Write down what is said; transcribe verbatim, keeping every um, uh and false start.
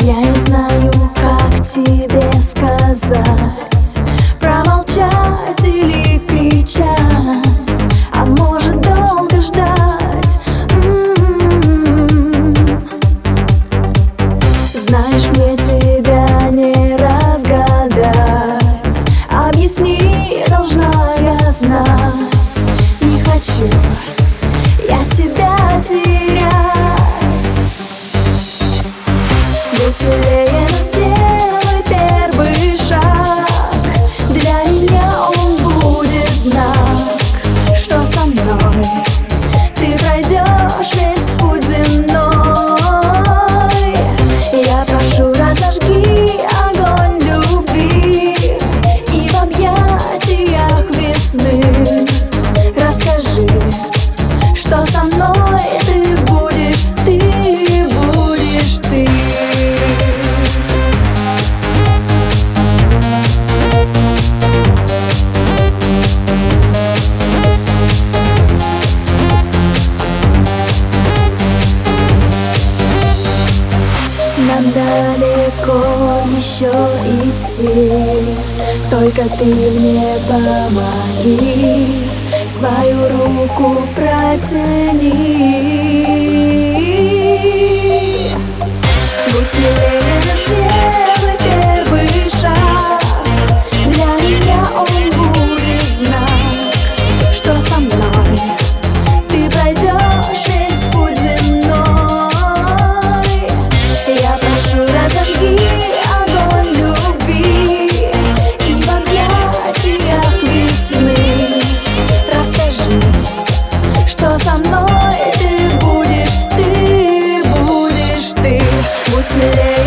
Я не знаю, как тебе сказать, промолчать или кричать, а может долго ждать. М-м-м. Знаешь, мне тебя не разгадать. Объясни, должна я знать. Не хочу я тебя терять. Будь смелее, но сделай первый шаг. Для меня он будет знак, что со мной ты пройдешь весь путь земной. Я прошу, разожги огонь любви, и в объятиях весны расскажи, что со мной ты будешь, ты будешь ты. Нам далеко еще идти, только ты мне помоги, свою руку протяни. Будь смелее, сделай первый шаг. Для меня он будет знак, что со мной ты пройдешь весь путь земной. Я прошу, разожги огонь любви, и в объятиях весны расскажи, что со мной ты будешь, ты будешь ты. Будь смелее.